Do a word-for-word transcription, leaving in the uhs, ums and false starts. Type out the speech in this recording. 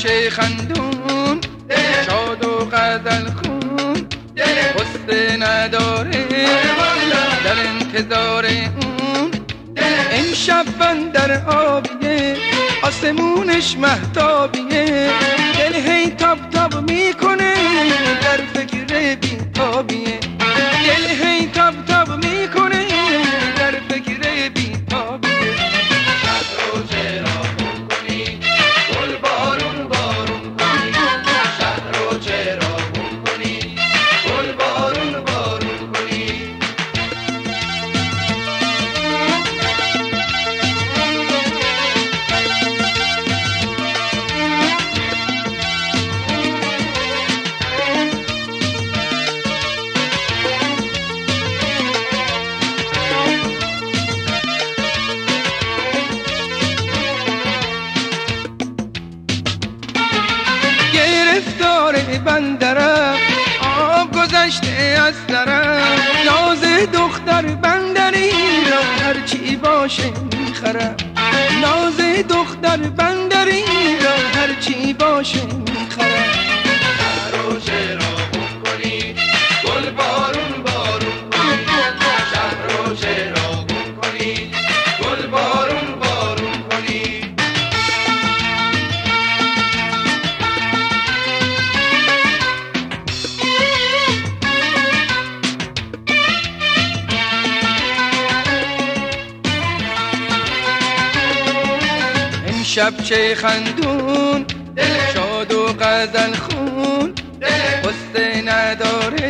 چه خندون شاد و غزل خون غصه نداره در انتظار اون امشب بندر آبیه آسمونش مهتابیه دل هی تاب تاب میکنه در فکر بیتابیه دل هی تاب تاب میکنه در فکر بیتابیه شهر رو چرا گم کنی گل بارون بارون کنی شهر رو چرا گم کنی گل بارون بارون کنی گرفتار بندرم آب گذشته از سرم ناز دختر بندری را هرچی باشه میخرم ناز دختر بندری را هرچی باشه میخرم شهر رو چرا گم کنی گل بارون بارون کنی شهر رو چرا گم کنی گل بارون بارون کنی شب چه خندون شاد و غزل خون غصه نداره